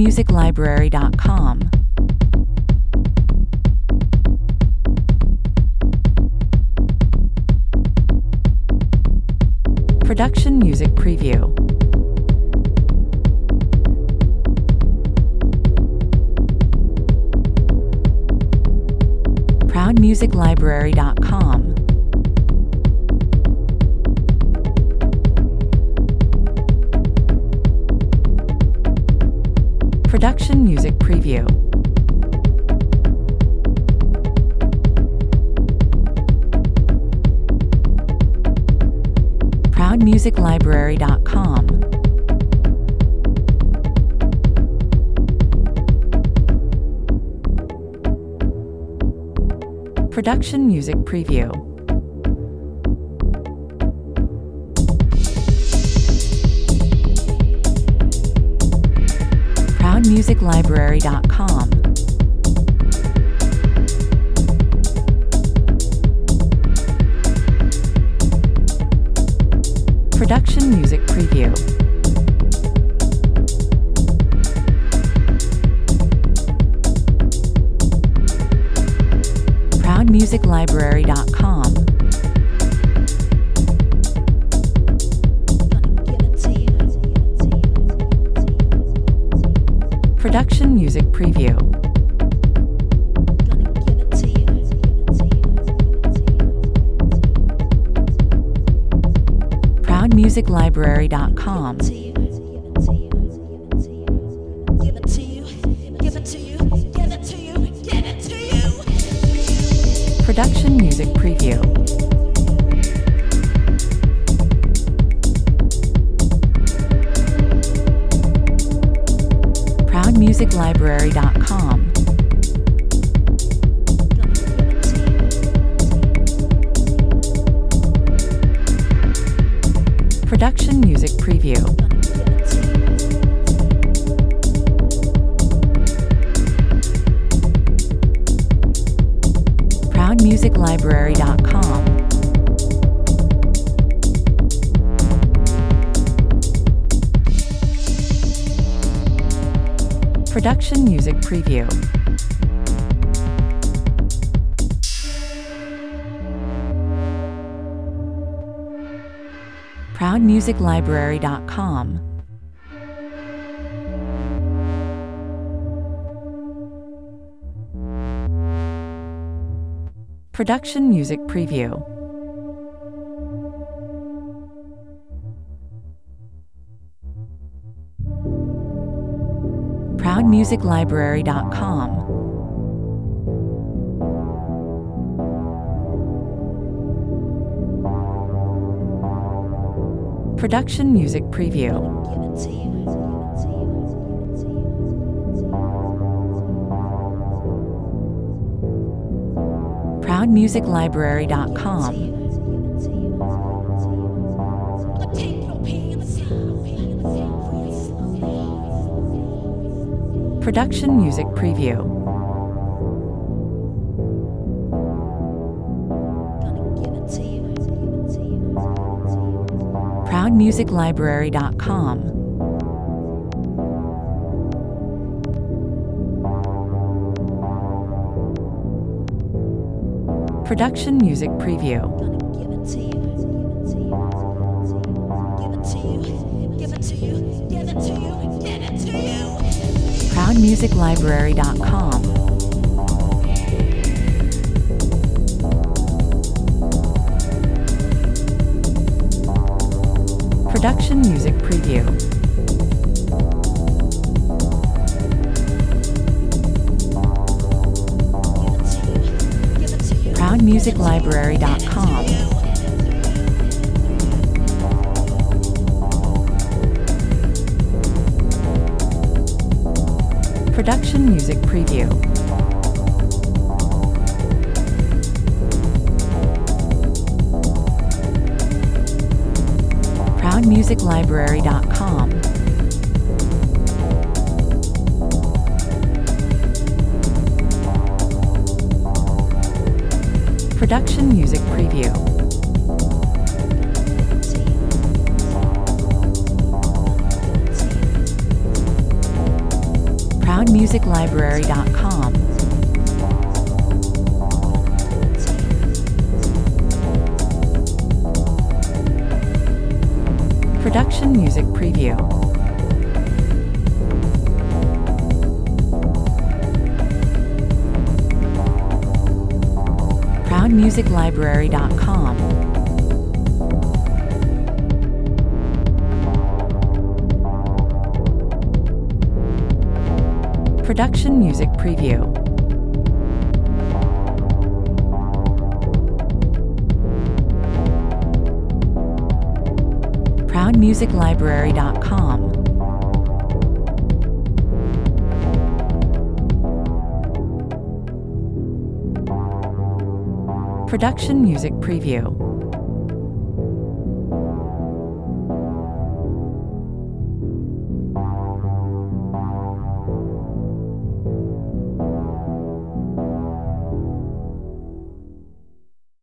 ProudMusicLibrary.com. Production Music Preview. ProudMusicLibrary.com. Production Music Preview. ProudMusicLibrary.com. Production Music Preview. ProudMusicLibrary.com. Production Music Preview. ProudMusicLibrary.com. Production Music Preview. ProudMusicLibrary.com. Production Music Preview. ProudMusicLibrary.com. Production Music Preview. ProudMusicLibrary.com. Production Music Preview. ProudMusicLibrary.com. Production Music Preview. ProudMusicLibrary.com. Production Music Preview. ProudMusicLibrary.com. Production Music Preview. ProudMusicLibrary.com. Production Music Preview. ProudMusicLibrary.com. Production Music Preview. ProudMusicLibrary.com. Production Music Preview. ProudMusicLibrary.com. Production Music Preview. ProudMusicLibrary.com. Production Music Preview. ProudMusicLibrary.com. Production Music Preview. ProudMusicLibrary.com. Production Music Preview.